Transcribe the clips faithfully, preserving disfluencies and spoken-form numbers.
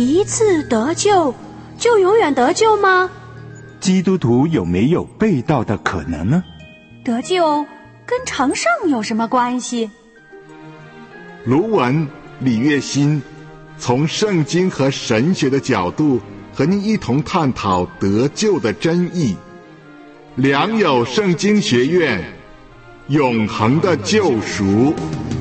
一次得救就永远得救吗？ 基督徒有没有被盗的可能呢？ 得救跟成圣有什么关系？ 卢文、李月新从圣经和神学的角度和您一同探讨得救的真义。良友圣经学院，永恒的救赎。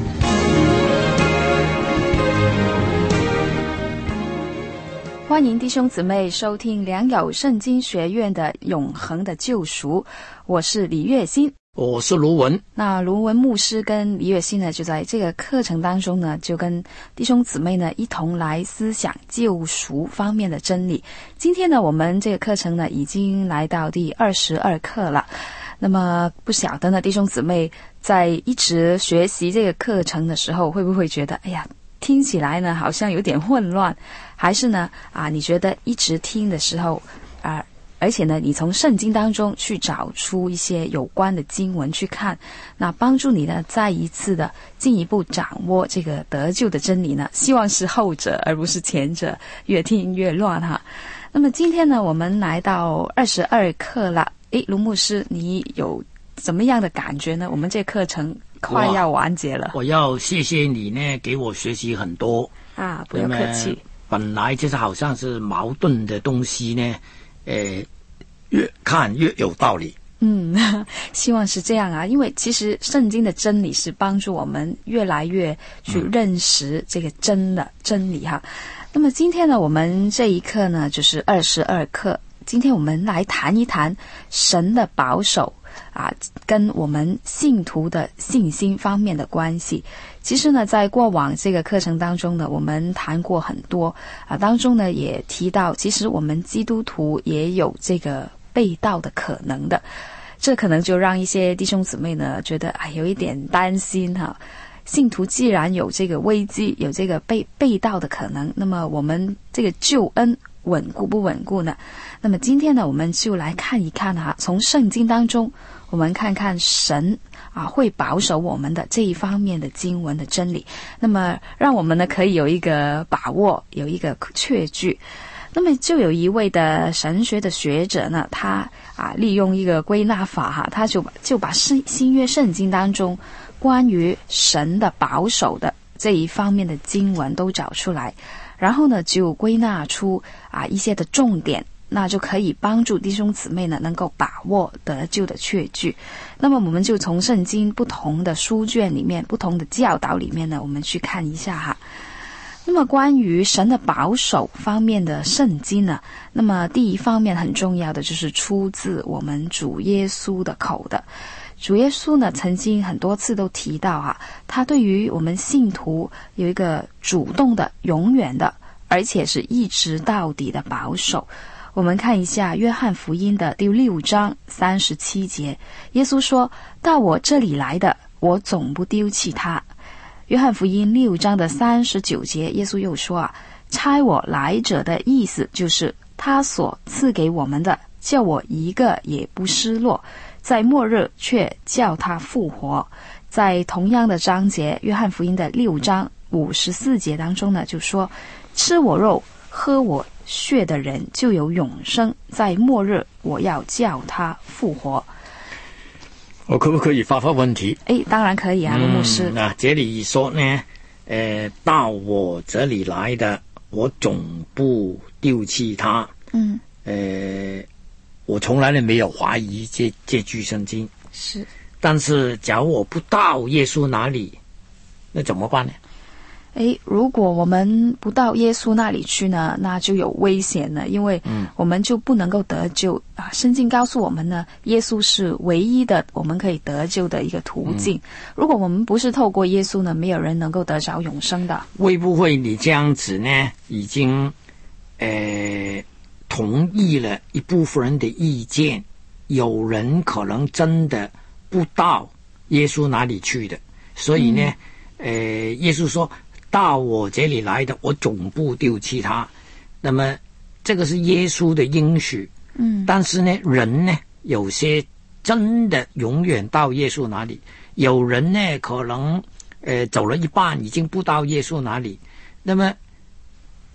欢迎弟兄姊妹收听良友圣经学院的永恒的救赎，我是李月新， 我是卢文。 那卢文牧师跟李月新呢，就在这个课程当中呢，就跟弟兄姊妹呢一同来思想救赎方面的真理。今天呢，我们这个课程呢已经来到第二十二课了。那么不晓得呢，弟兄姊妹在一直学习这个课程的时候，会不会觉得，哎呀，听起来呢好像有点混乱，还是呢啊，你觉得一直听的时候啊，而且呢你从圣经当中去找出一些有关的经文去看，那帮助你呢再一次的进一步掌握这个得救的真理呢？希望是后者而不是前者，越听越乱哈。那么今天呢我们来到二十二课了，诶，卢牧师你有怎么样的感觉呢？我们这课程快要完结了。 我要谢谢你呢，给我学习很多啊，不要客气。 本来就是好像是矛盾的东西呢，呃，越看越有道理。 嗯，希望是这样啊，因为其实圣经的真理是帮助我们越来越去认识这个真的真理哈。那么今天呢，我们这一课呢就是二十二课。今天我们来谈一谈神的保守啊，跟我们信徒的信心方面的关系。其实呢，在过往这个课程当中呢，我们谈过很多啊，当中呢也提到，其实我们基督徒也有这个被盗的可能的。这可能就让一些弟兄姊妹呢觉得哎有一点担心哈。信徒既然有这个危机，有这个被被盗的可能，那么我们这个救恩稳固不稳固呢？那么今天呢，我们就来看一看哈，从圣经当中，我们看看神啊会保守我们的这一方面的经文的真理，那么让我们呢可以有一个把握，有一个确据。那么就有一位的神学的学者呢，他啊利用一个归纳法哈，他就就把新新约圣经当中关于神的保守的这一方面的经文都找出来，然后呢就归纳出啊一些的重点，那就可以帮助弟兄姊妹呢能够把握得救的确据。那么我们就从圣经不同的书卷里面，不同的教导里面呢，我们去看一下哈。那么关于神的保守方面的圣经呢，那么第一方面很重要的就是出自我们主耶稣的口的。主耶稣呢曾经很多次都提到啊，他对于我们信徒有一个主动的、永远的，而且是一直到底的保守。我们看一下约翰福音的第六章三十七节，耶稣说，到我这里来的，我总不丢弃他。约翰福音六章的三十九节，耶稣又说啊，差我来者的意思就是他所赐给我们的，叫我一个也不失落，在末日却叫他复活。在同样的章节，约翰福音的六章五十四节当中呢，就说，吃我肉喝我血的人就有永生，在末日我要叫他复活。 我可不可以发发问题？ 诶，当然可以啊，卢牧师。 那这里说呢，呃，到我这里来的，我总不丢弃他。嗯，呃，我从来都没有怀疑这这句圣经。 是， 但是假如我不到耶稣那里，那怎么办呢？ 诶，如果我们不到耶稣那里去呢，那就有危险了，因为我们就不能够得救、嗯、啊。圣经告诉我们呢，耶稣是唯一的我们可以得救的一个途径、嗯、如果我们不是透过耶稣呢，没有人能够得着永生的。 会不会你这样子呢，已经呃同意了一部分人的意见，有人可能真的不到耶稣哪里去的，所以呢、嗯、呃，耶稣说，到我这里来的，我总不丢弃他。那么这个是耶稣的应许。嗯，但是呢，人呢，有些真的永远到耶稣那里，有人呢可能呃走了一半已经不到耶稣那里。那么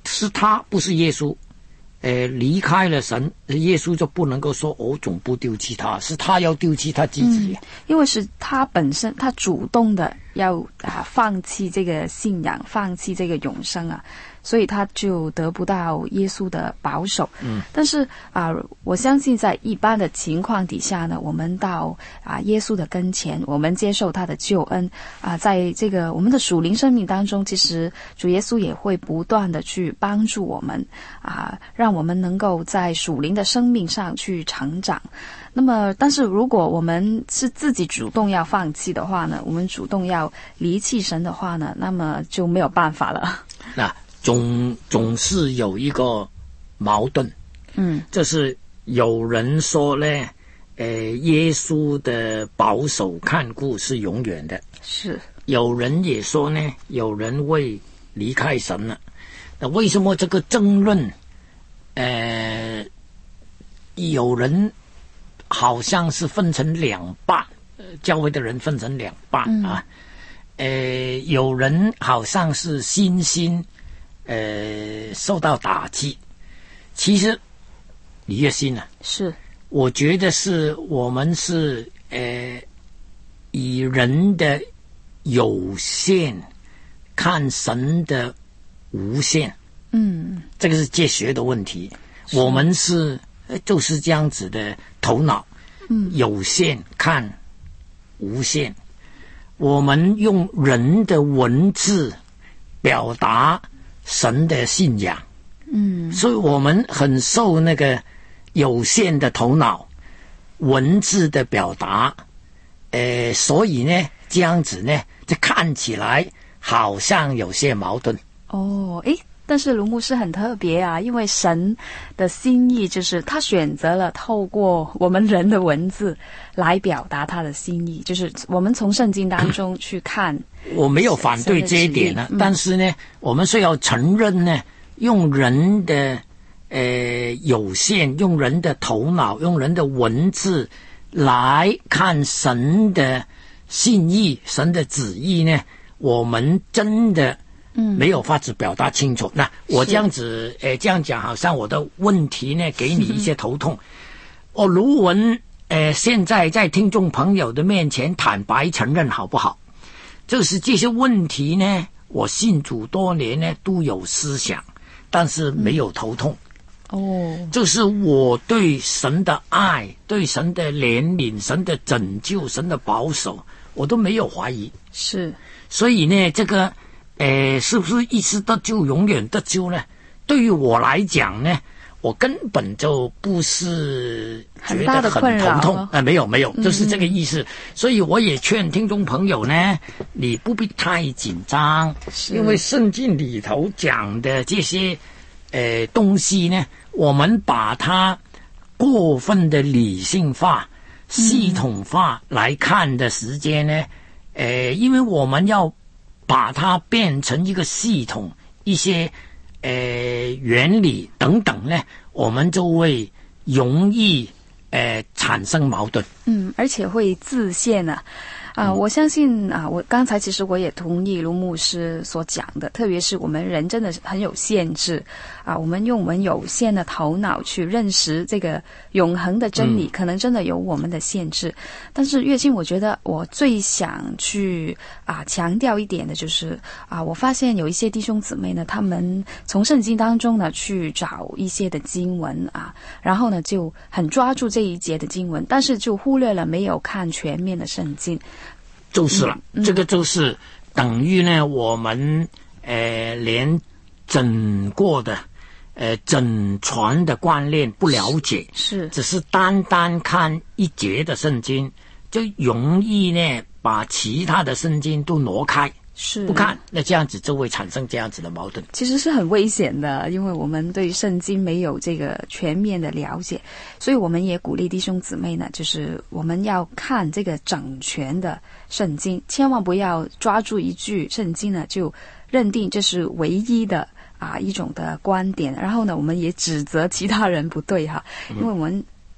是他不是耶稣，呃，离开了神，耶稣就不能够说我总不丢弃他，是他要丢弃他自己、 嗯、因为是他本身他主动的要啊放弃这个信仰，放弃这个永生啊，所以他就得不到耶稣的保守。嗯，但是啊，我相信在一般的情况底下呢，我们到啊耶稣的跟前，我们接受他的救恩啊，在这个我们的属灵生命当中，其实主耶稣也会不断的去帮助我们啊，让我们能够在属灵的生命上去成长。那么，但是如果我们是自己主动要放弃的话呢，我们主动要离弃神的话呢，那么就没有办法了。 那总总是有一个矛盾，嗯，就是有人说呢，呃，耶稣的保守看顾是永远的， 是。 有人也说呢，有人会离开神了。那为什么这个争论，呃，有人好像是分成两半，教会的人分成两半、嗯、啊，呃，有人好像是信心。呃，受到打击，其实李月心啊， 是， 我觉得是我们是呃，以人的有限看神的无限，嗯，这个是哲学的问题。我们是就是这样子的头脑，嗯，有限看无限，我们用人的文字表达神的信仰，嗯，所以我们很受那个有限的头脑文字的表达，呃，所以呢，这样子呢，就看起来好像有些矛盾。 哦，诶，但是卢牧师很特别啊，因为神的心意就是他选择了透过我们人的文字来表达他的心意，就是我们从圣经当中去看。 我没有反对这一点呢、嗯，但是呢，我们需要承认呢，用人的呃有限，用人的头脑，用人的文字来看神的心意、神的旨意呢，我们真的没有法子表达清楚。嗯、那我这样子呃这样讲，好像我的问题呢给你一些头痛。我卢文呃现在在听众朋友的面前坦白承认好不好？就是这些问题呢，我信主多年呢都有思想，但是没有头痛。哦，就是我对神的爱，对神的怜悯，神的拯救，神的保守，我都没有怀疑。 是， 所以呢，这个，呃，是不是一次得救永远得救呢？对于我来讲呢，我根本就不是觉得很头痛啊、呃，没有没有，就是这个意思、嗯。所以我也劝听众朋友呢，你不必太紧张，因为圣经里头讲的这些呃东西呢，我们把它过分的理性化、系统化来看的时间呢，嗯、呃，因为我们要把它变成一个系统，一些。呃，原理等等呢，我们就会容易呃产生矛盾。 嗯，而且会自限啊。啊、呃，我相信啊，我刚才其实我也同意卢牧师所讲的，特别是我们人真的是很有限制啊，我们用我们有限的头脑去认识这个永恒的真理，嗯、可能真的有我们的限制。但是月经，我觉得我最想去啊强调一点的就是啊，我发现有一些弟兄姊妹呢，他们从圣经当中呢去找一些的经文啊，然后呢就很抓住这一节的经文，但是就忽略了没有看全面的圣经。 就是了、嗯嗯，这个就是等于呢，我们呃连整过的呃整全的观念不了解， 是只是单单看一节的圣经，就容易呢把其他的圣经都挪开。 是不看，那这样子就会产生这样子的矛盾， 其实是很危险的，因为我们对圣经没有这个全面的了解，所以我们也鼓励弟兄姊妹呢，就是我们要看这个整全的圣经，千万不要抓住一句圣经呢就认定这是唯一的啊一种的观点，然后呢我们也指责其他人不对哈，因为我们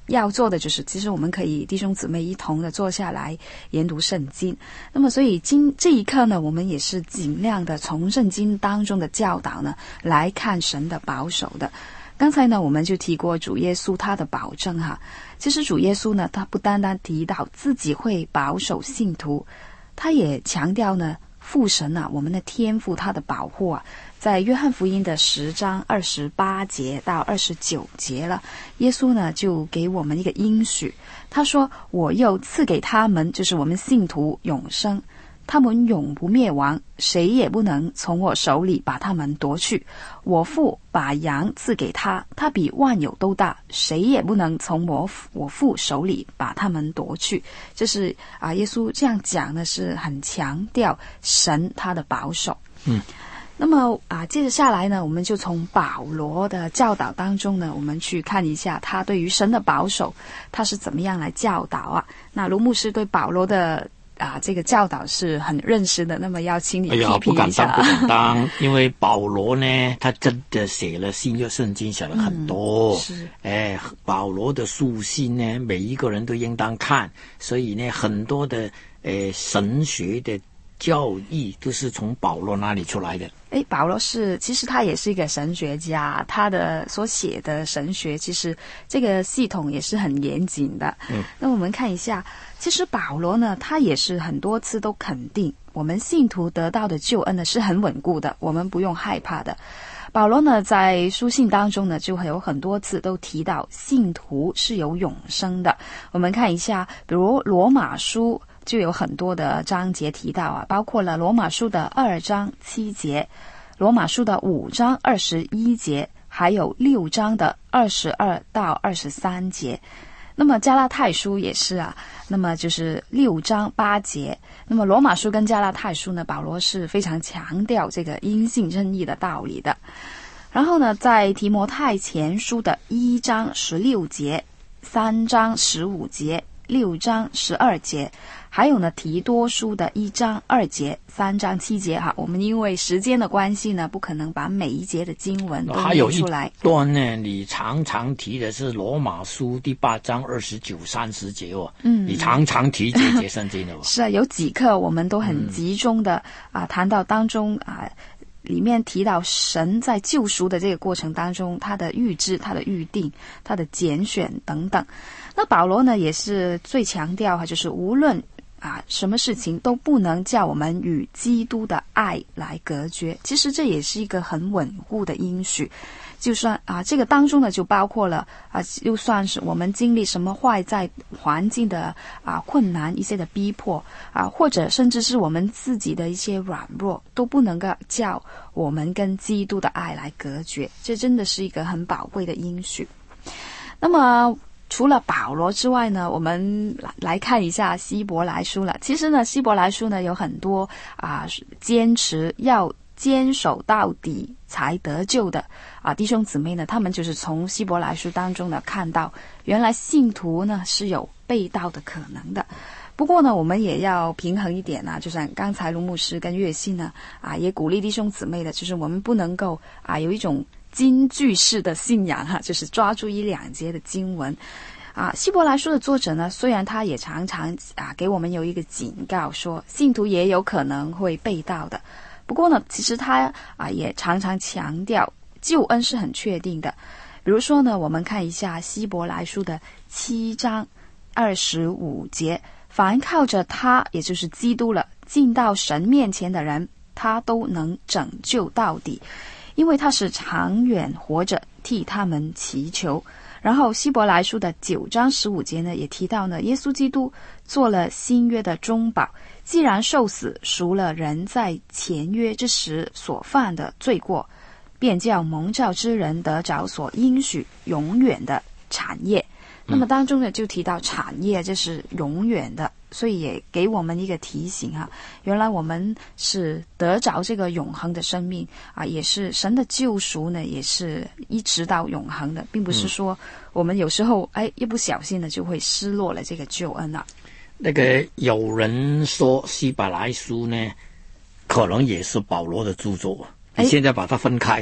要做的就是，其实我们可以弟兄姊妹一同的坐下来研读圣经。那么，所以今这一课呢，我们也是尽量的从圣经当中的教导呢来看神的保守的。刚才呢，我们就提过主耶稣他的保证哈。其实主耶稣呢，他不单单提到自己会保守信徒，他也强调呢，父神啊，我们的天父他的保护啊。在约翰福音的十章二十八节到二十九节了，耶稣呢就给我们一个应许，他说：“我又赐给他们，就是我们信徒永生，他们永不灭亡，谁也不能从我手里把他们夺去。我父把羊赐给他，他比万有都大，谁也不能从我我父手里把他们夺去。”这是啊，耶稣这样讲呢，是很强调神他的保守。嗯。那么啊，接着下来呢，我们就从保罗的教导当中呢，我们去看一下他对于神的保守，他是怎么样来教导啊？那卢牧师对保罗的啊这个教导是很认识的，那么要请你批评一下。 哎呀，不敢当，不敢当，因为保罗呢，他真的写了新约圣经，写了很多。嗯、是。哎，保罗的书信呢，每一个人都应当看，所以呢，很多的呃神学的教义都是从保罗那里出来的。 诶，保罗是其实他也是一个神学家，他的所写的神学其实这个系统也是很严谨的。嗯，那我们看一下，其实保罗呢，他也是很多次都肯定我们信徒得到的救恩呢是很稳固的，我们不用害怕的。保罗呢在书信当中呢就会有很多次都提到信徒是有永生的。我们看一下，比如罗马书就有很多的章节提到啊，包括了罗马书的二章七节，罗马书的五章二十一节，还有六章的二十二到二十三节。那么加拉太书也是啊，那么就是六章八节。那么罗马书跟加拉太书呢，保罗是非常强调这个因信称义的道理的。然后呢，在提摩太前书的一章十六节、三章十五节、六章十二节，还有呢提多书的一章二节、三章七节哈。我们因为时间的关系呢，不可能把每一节的经文都念出来。 还有一段呢，你常常提的是罗马书第八章二十九、三十节哦。嗯，你常常提这节圣经的哦。 是啊，有几课我们都很集中的、嗯、啊，谈到当中啊。里面提到神在救赎的这个过程当中，他的预知、他的预定、他的拣选等等。那保罗呢，也是最强调就是无论啊什么事情都不能叫我们与基督的爱来隔绝。其实这也是一个很稳固的应许。就算啊，这个当中呢，就包括了啊，就算是我们经历什么外在环境的啊困难、一些的逼迫啊，或者甚至是我们自己的一些软弱，都不能够叫我们跟基督的爱来隔绝。这真的是一个很宝贵的应许。那么除了保罗之外呢，我们来来看一下希伯来书了。其实呢，希伯来书呢有很多啊坚持要坚守到底才得救的啊弟兄姊妹呢，他们就是从希伯来书当中呢看到，原来信徒呢是有背道的可能的。不过呢，我们也要平衡一点啊，就像刚才卢牧师跟月信呢啊，也鼓励弟兄姊妹的，就是我们不能够啊有一种金句式的信仰哈、啊，就是抓住一两节的经文。啊，希伯来书的作者呢，虽然他也常常啊给我们有一个警告，说信徒也有可能会背道的。不过呢，其实他啊也常常强调救恩是很确定的。比如说呢，我们看一下希伯来书的七章二十五节，凡靠着他，也就是基督了，进到神面前的人，他都能拯救到底，因为他是长远活着，替他们祈求。然后希伯来书的九章十五节呢，也提到呢，耶稣基督做了新约的中保，既然受死，赎了人在前约之时所犯的罪过，便叫蒙召之人得着所应许永远的产业。那么当中呢，就提到产业这是永远的，所以也给我们一个提醒啊，原来我们是得着这个永恒的生命啊，也是神的救赎呢，也是一直到永恒的，并不是说我们有时候哎一不小心呢就会失落了这个救恩啊。 那个有人说希伯来书呢，可能也是保罗的著作，你现在把它分开了。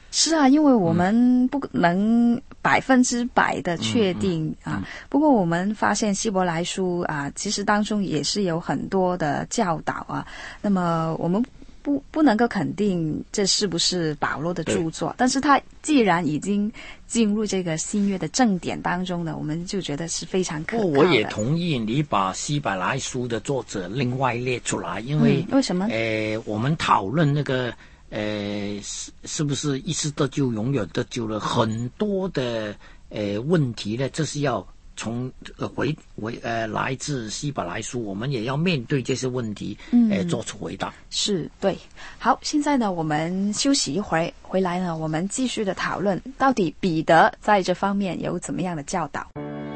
是啊，因为我们不能百分之百的确定、嗯嗯、啊。不过我们发现希伯来书啊，其实当中也是有很多的教导啊。那么我们不不能够肯定这是不是保罗的著作，但是他既然已经进入这个新约的正典当中呢，我们就觉得是非常可靠的。 我也同意你把希伯来书的作者另外列出来，因为、 嗯、为什么？ 呃，我们讨论那个。呃，是是不是一次得救永远得救了？很多的呃问题呢，这是要从呃回回呃来自希伯来书，我们也要面对这些问题，嗯，呃做出回答。 是对。好，现在呢，我们休息一会儿，回来呢，我们继续的讨论，到底彼得在这方面有怎么样的教导。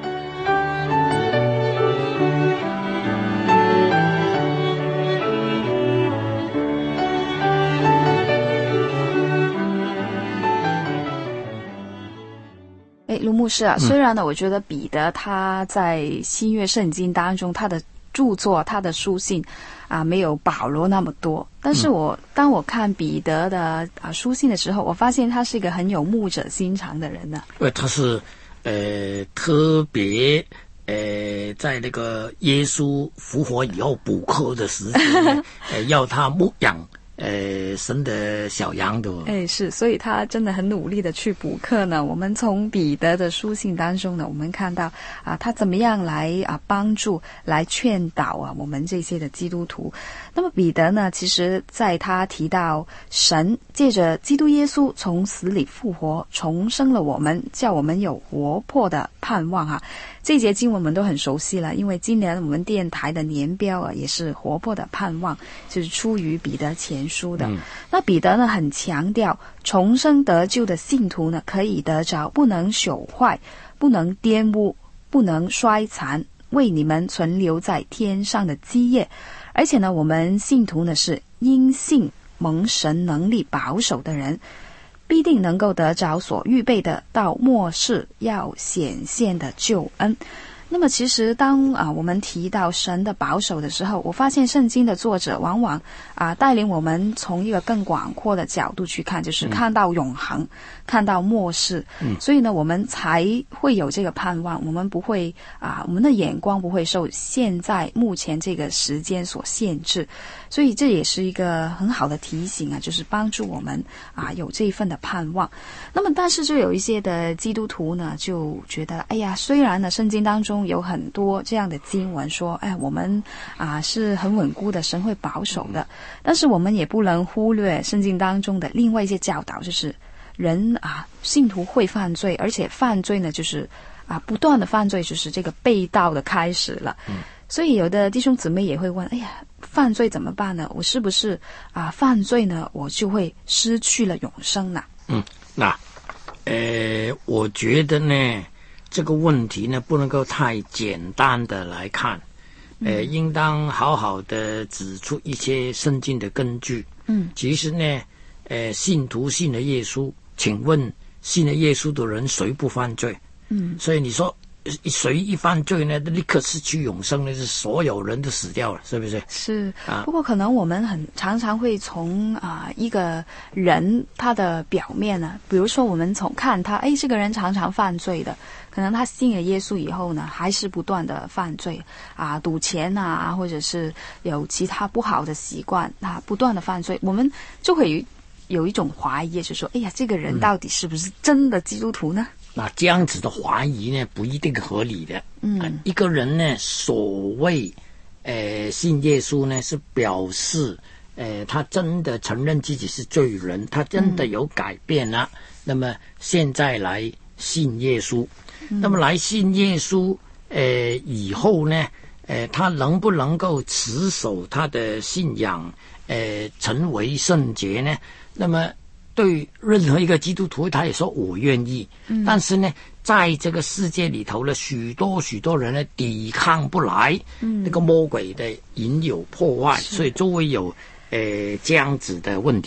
卢牧师啊，虽然呢，我觉得彼得他在新约圣经当中，他的著作、他的书信啊，没有保罗那么多。但是我、嗯、当我看彼得的啊书信的时候，我发现他是一个很有牧者心肠的人呢。 因为他是呃特别呃在那个耶稣复活以后补课的时间，呃要他牧养。呃，神的小羊的， 哎，是，所以他真的很努力的去补课呢。我们从彼得的书信当中呢，我们看到啊，他怎么样来啊帮助、来劝导啊我们这些的基督徒。那么彼得呢，其实在他提到神借着基督耶稣从死里复活，重生了我们，叫我们有活泼的盼望哈、啊。这一节经文我们都很熟悉了，因为今年我们电台的年标啊也是活泼的盼望，就是出于彼得前书的、嗯、那彼得呢很强调重生得救的信徒呢可以得着不能朽坏、不能玷污、不能衰残，为你们存留在天上的基业。而且呢我们信徒呢是因信蒙神能力保守的人，必定能够得着所预备的到末世要显现的救恩。那么其实当啊我们提到神的保守的时候，我发现圣经的作者往往啊带领我们从一个更广阔的角度去看，就是看到永恒、嗯、看到末世、嗯、所以呢我们才会有这个盼望，我们不会啊我们的眼光不会受现在目前这个时间所限制。所以这也是一个很好的提醒啊，就是帮助我们啊有这一份的盼望。那么但是就有一些的基督徒呢就觉得，哎呀，虽然呢圣经当中有很多这样的经文说，哎，我们啊是很稳固的，神会保守的，但是我们也不能忽略圣经当中的另外一些教导，就是人啊信徒会犯罪，而且犯罪呢就是啊不断的犯罪，就是这个背道的开始了。嗯，所以有的弟兄姊妹也会问，哎呀，犯罪怎么办呢？我是不是啊犯罪呢我就会失去了永生呢？ 嗯，那呃我觉得呢这个问题呢不能够太简单的来看，呃、嗯、应当好好的指出一些圣经的根据。嗯，其实呢呃信徒信了耶稣，请问信了耶稣的人谁不犯罪？嗯，所以你说谁一犯罪呢立刻失去永生呢，是所有人都死掉了，是不是？是啊。 不过可能我们很常常会从啊、呃、一个人他的表面呢，比如说我们从看他，哎，这个人常常犯罪的，可能他信了耶稣以后呢还是不断的犯罪啊，赌钱啊，或者是有其他不好的习惯啊，不断的犯罪，我们就会有有一种怀疑，就是说，哎呀，这个人到底是不是真的基督徒呢？ 嗯，那这样子的怀疑呢不一定合理的。嗯、呃、一个人呢所谓呃信耶稣呢是表示呃他真的承认自己是罪人，他真的有改变了、嗯、那么现在来信耶稣、嗯、那么来信耶稣呃以后呢呃他能不能够持守他的信仰呃成为圣洁呢？那么对任何一个基督徒他也说我愿意、嗯、但是呢在这个世界里头呢许多许多人呢抵抗不来、嗯、那个魔鬼的引诱破坏，所以就会有呃这样子的问题。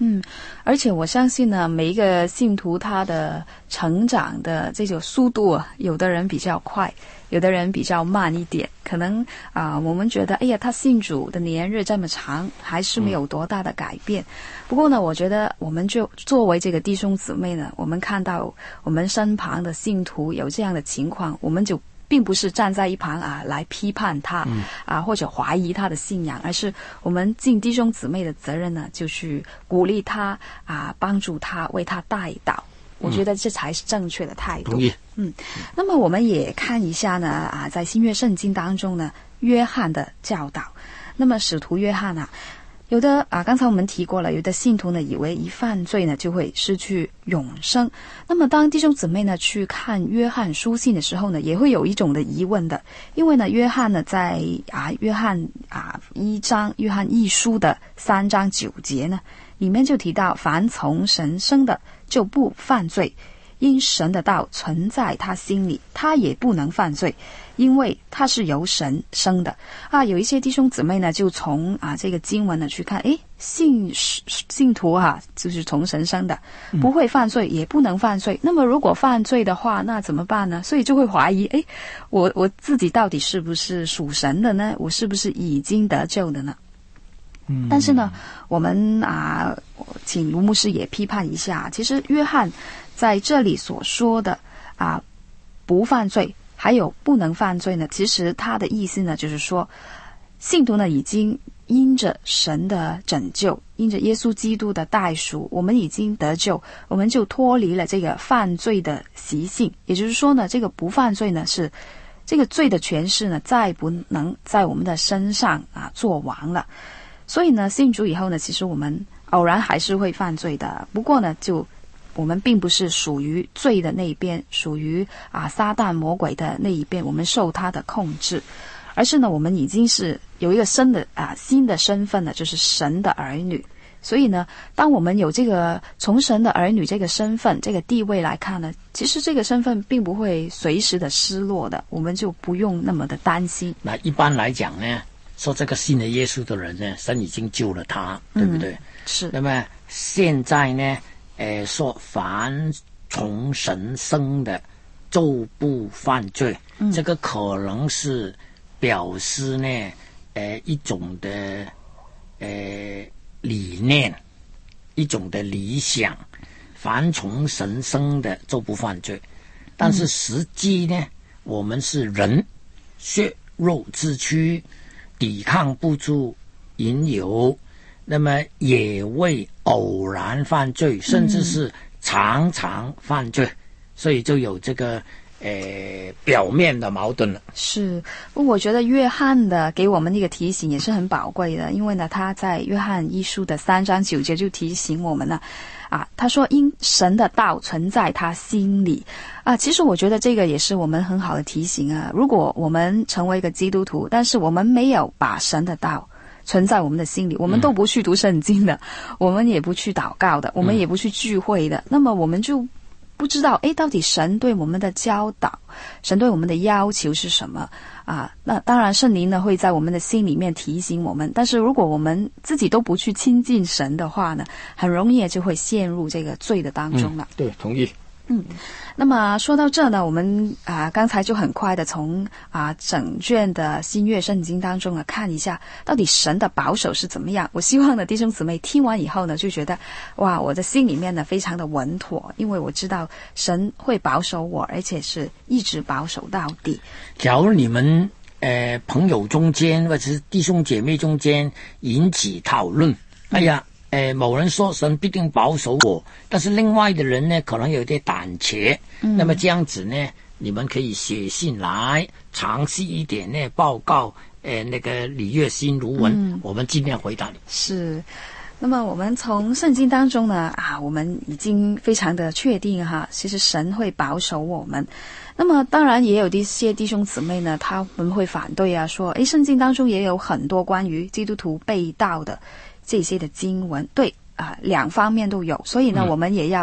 嗯，而且我相信呢，每一个信徒他的成长的这种速度啊，有的人比较快，有的人比较慢一点。可能啊、呃，我们觉得，哎呀，他信主的年日这么长，还是没有多大的改变。嗯、不过呢，我觉得我们就作为这个弟兄姊妹呢，我们看到我们身旁的信徒有这样的情况，我们就并不是站在一旁啊来批判他、嗯、啊或者怀疑他的信仰，而是我们尽弟兄姊妹的责任呢，就去鼓励他啊，帮助他，为他代祷。我觉得这才是正确的态度。 同意。 嗯，那么我们也看一下呢啊，在新约圣经当中呢，约翰的教导。那么使徒约翰啊，有的啊，刚才我们提过了，有的信徒呢以为一犯罪呢就会失去永生。那么当弟兄姊妹呢去看约翰书信的时候呢，也会有一种的疑问的，因为呢约翰呢在啊约翰啊一章约翰一书的三章九节呢，里面就提到，凡从神生的就不犯罪，因神的道存在他心里，他也不能犯罪，因为他是由神生的。啊，有一些弟兄姊妹呢，就从啊这个经文呢去看，诶，信信徒哈、啊，就是从神生的，不会犯罪，也不能犯罪。那么如果犯罪的话，那怎么办呢？所以就会怀疑，诶，我我自己到底是不是属神的呢？我是不是已经得救的呢？嗯，但是呢，我们啊，请卢牧师也批判一下，其实约翰在这里所说的啊，不犯罪，还有不能犯罪呢，其实他的意思呢，就是说，信徒呢已经因着神的拯救，因着耶稣基督的代赎，我们已经得救，我们就脱离了这个犯罪的习性。也就是说呢，这个不犯罪呢，是这个罪的权势呢，再不能在我们的身上啊做王了。所以呢，信主以后呢，其实我们偶然还是会犯罪的。不过呢，就我们并不是属于罪的那一边，属于啊撒旦魔鬼的那一边，我们受他的控制，而是呢，我们已经是有一个新的啊新的身份了，就是神的儿女。所以呢，当我们有这个从神的儿女这个身份、这个地位来看呢，其实这个身份并不会随时的失落的，我们就不用那么的担心。 那一般来讲呢，说这个信了耶稣的人呢，神已经救了他，对不对？ 嗯、是。 那么现在呢，呃，说凡从神生的就不犯罪，嗯、这个可能是表示呢，呃，一种的呃理念，一种的理想。凡从神生的就不犯罪，但是实际呢，嗯、我们是人，血肉之躯。抵抗不住引诱，那么也会偶然犯罪，甚至是常常犯罪，嗯、所以就有这个呃表面的矛盾了。 是，我觉得约翰的给我们一个提醒也是很宝贵的，因为呢，他在约翰一书的三章九节就提醒我们了。啊，他说因神的道存在他心里啊，其实我觉得这个也是我们很好的提醒啊。如果我们成为一个基督徒，但是我们没有把神的道存在我们的心里，我们都不去读圣经的，嗯、我们也不去祷告的，我们也不去聚会的，嗯、那么我们就不知道，诶，到底神对我们的教导，神对我们的要求是什么啊？那当然圣灵呢会在我们的心里面提醒我们，但是如果我们自己都不去亲近神的话呢，很容易就会陷入这个罪的当中了。 嗯、对，同意。 嗯，那么说到这呢，我们啊刚才就很快的从啊整卷的新约圣经当中呢看一下，到底神的保守是怎么样。我希望呢弟兄姊妹听完以后呢，就觉得哇，我的心里面呢非常的稳妥，因为我知道神会保守我，而且是一直保守到底。 假如你们呃朋友中间或者是弟兄姐妹中间引起讨论，嗯、哎呀。呃，某人说神必定保守我，但是另外的人呢，可能有点胆怯。嗯、那么这样子呢，你们可以写信来，详细一点呢报告。呃，那个李月新卢文，嗯、我们尽量回答你。 是。那么我们从圣经当中呢，啊，我们已经非常的确定哈，其实神会保守我们。那么当然也有一些弟兄姊妹呢，他们会反对啊，说，诶，圣经当中也有很多关于基督徒背道的这些的经文，对啊、呃，两方面都有，所以呢，嗯、我们也要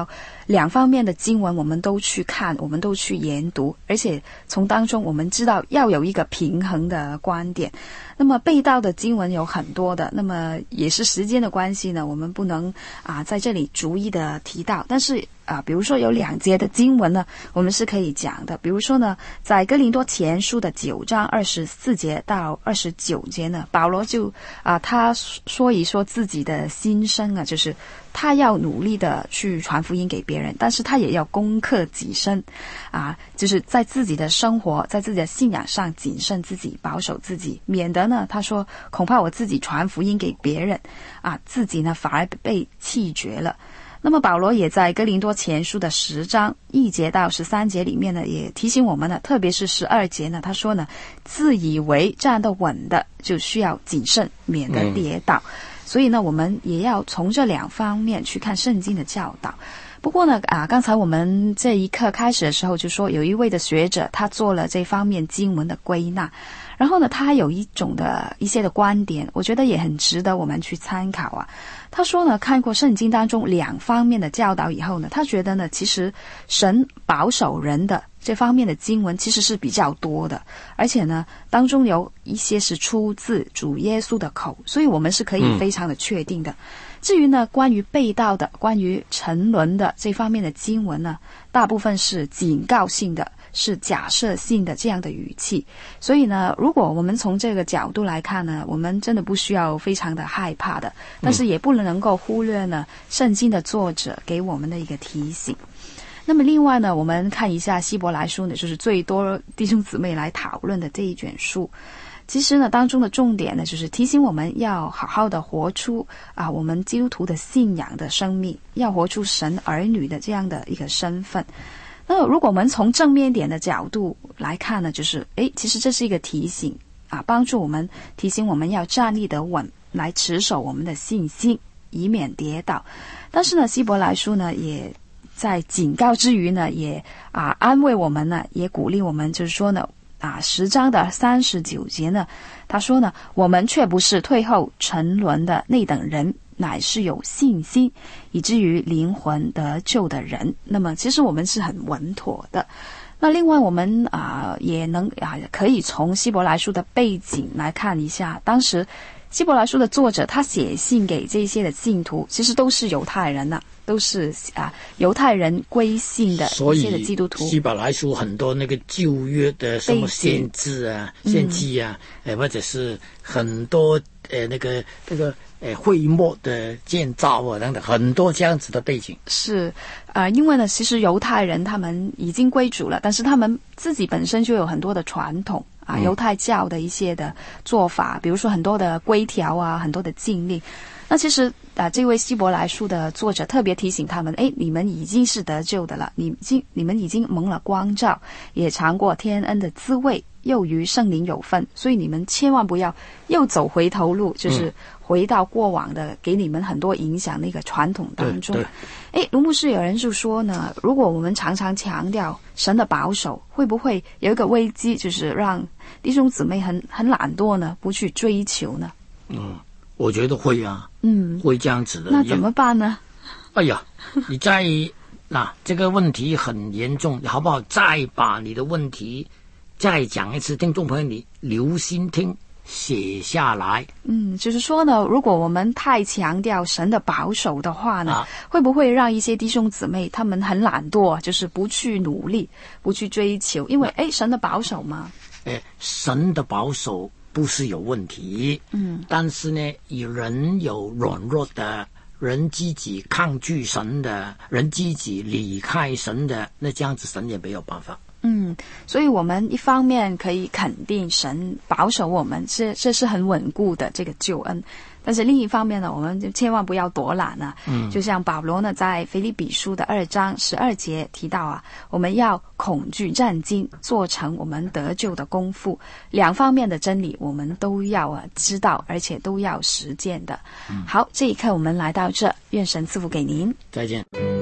两方面的经文我们都去看，我们都去研读，而且从当中我们知道要有一个平衡的观点。那么背道的经文有很多的，那么也是时间的关系呢，我们不能啊在这里逐一的提到，但是啊比如说有两节的经文呢我们是可以讲的。比如说呢，在哥林多前书的九章二十四节到二十九节呢，保罗就啊他说一说自己的心声啊，就是他要努力的去传福音给别人，但是他也要攻克己身啊，就是在自己的生活在自己的信仰上谨慎自己，保守自己，免得呢他说恐怕我自己传福音给别人啊，自己呢反而被弃绝了。那么保罗也在哥林多前书的十章一节到十三节里面呢，也提醒我们呢，特别是十二节呢，他说呢，自以为站得稳的就需要谨慎，免得跌倒。嗯，所以呢，我们也要从这两方面去看圣经的教导。不过呢，啊，刚才我们这一课开始的时候就说，有一位的学者他做了这方面经文的归纳，然后呢，他还有一种的一些的观点，我觉得也很值得我们去参考啊。他说呢，看过圣经当中两方面的教导以后呢，他觉得呢，其实神保守人的这方面的经文其实是比较多的，而且呢，当中有一些是出自主耶稣的口，所以我们是可以非常的确定的。嗯，至于呢，关于背道的、关于沉沦的这方面的经文呢，大部分是警告性的，是假设性的这样的语气。所以呢，如果我们从这个角度来看呢，我们真的不需要非常的害怕的，但是也不能够忽略呢，圣经的作者给我们的一个提醒。那么另外呢，我们看一下希伯来书呢，就是最多弟兄姊妹来讨论的这一卷书。其实呢，当中的重点呢，就是提醒我们要好好的活出啊，我们基督徒的信仰的生命，要活出神儿女的这样的一个身份。那如果我们从正面一点的角度来看呢，就是诶，其实这是一个提醒啊，帮助我们提醒我们要站立得稳，来持守我们的信心，以免跌倒。但是呢，希伯来书呢，也在警告之余呢，也啊安慰我们呢，也鼓励我们，就是说呢。啊，十章的三十九节呢，他说呢，我们却不是退后沉沦的那等人，乃是有信心，以至于灵魂得救的人。那么，其实我们是很稳妥的。那另外，我们啊也能啊可以从希伯来书的背景来看一下，当时希伯来书的作者他写信给这些的信徒，其实都是犹太人呐、啊。都是啊，犹太人归信的一些的基督徒。 所以希伯来书很多那个旧约的什么先知啊、献祭啊，呃、嗯，或者是很多呃那个那个呃会幕的建造啊等等，很多这样子的背景。 是啊、呃，因为呢，其实犹太人他们已经归主了，但是他们自己本身就有很多的传统啊，犹太教的一些的做法，比如说很多的规条啊，很多的禁令。那其实啊，这位希伯来书的作者特别提醒他们，诶，你们已经是得救的了，你已经你们已经蒙了光照，也尝过天恩的滋味，又与圣灵有份，所以你们千万不要又走回头路，就是回到过往的给你们很多影响的一个传统当中。诶，卢牧师有人就说呢，如果我们常常强调神的保守，会不会有一个危机，就是让弟兄姊妹很很懒惰呢，不去追求呢？ 嗯。我觉得会啊， 嗯， 会这样子的。 那怎么办呢？ 哎呀，你再那这个问题很严重，好不好？再把你的问题再讲一次，听众朋友你留心听，写下来。 嗯，就是说呢，如果我们太强调神的保守的话呢，啊、会不会让一些弟兄姊妹他们很懒惰，就是不去努力，不去追求？因为哎，神的保守嘛， 哎，神的保守。不是有问题，嗯，但是呢，以人有软弱的，人积极抗拒神的，人积极离开神的，那这样子神也没有办法。 嗯，所以我们一方面可以肯定神保守我们，这这是很稳固的这个救恩。但是另一方面呢，我们就千万不要躲懒啊。嗯，就像保罗呢在腓立比书的二章十二节提到啊，我们要恐惧战惊，做成我们得救的功夫。两方面的真理我们都要啊知道，而且都要实践的。嗯、好，这一刻我们来到这，愿神赐福给您。 再见。